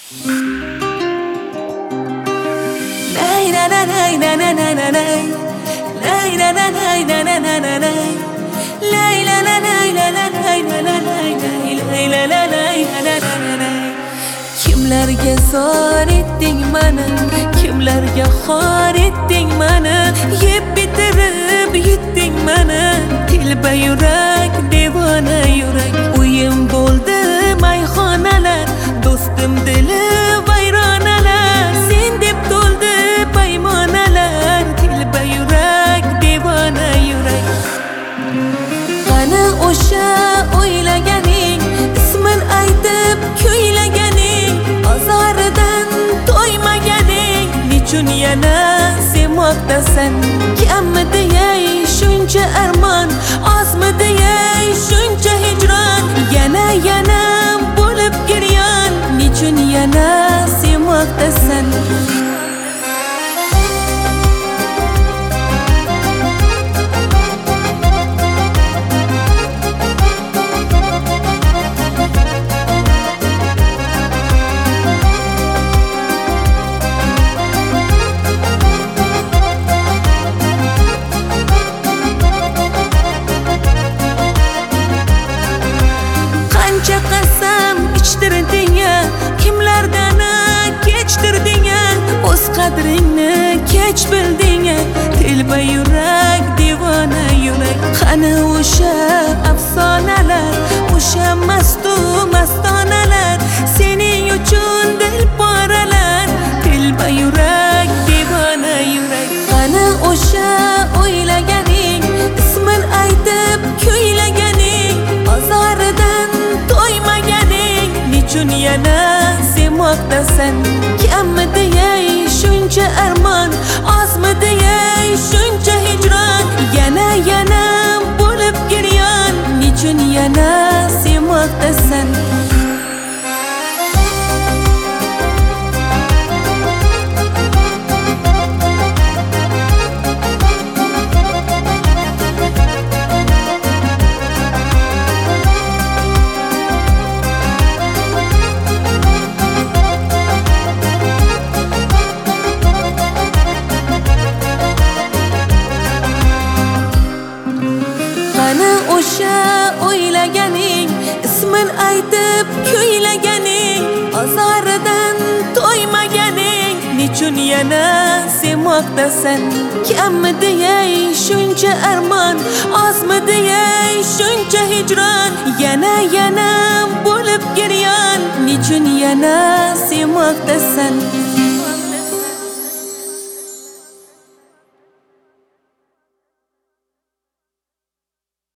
Kimlarga zor etding mani, kimlarga xor etding mani, yeb bitirib yutding mani. Tilba yurak, devona yurak, uyim bo'ldi mayxonalar, do'stim dili vayronalar, sen deb to'ldi paymonalar. Tilba yurak, devona yurak. Qani o'sha o'ylaganing, ismin aytib kuylaganing, azoridan to'ymaganing, nechun yana sevmoqdasan? Kammidi ey shuncha armon, ozmidi ey shuncha hijron, yana bo'lib giryon, nechun yana sevmoqdasan? Qancha qasam ichtirding ya, kimlardan kechtirding ya, o'z qadringni kech bilding ya. Tilba yurak, devona yurak. Qani o'sha afsonalar, o'sha mastu mastonalar, sening uchun dil poralar. Tilba yurak, devona yurak. Qani o'sha o'ylaganing, ismin aytib kuylaganing, azoridan to'ymaganing, nechun yana sevmoqdasan? Kammidi ey shuncha armon, ozmidi ey shuncha hijron, yana bo'lib giryon, nechun yana sevmoqdasan? Qani o'sha o'ylaganing, ismin aytib kuylaganing, azoridan to'ymaganing, nechun yana sevmoqdasan? Kammidi ey shuncha armon, ozmidi ey shuncha hijron, yana bo'lib giryon, nechun yana sevmoqdasan?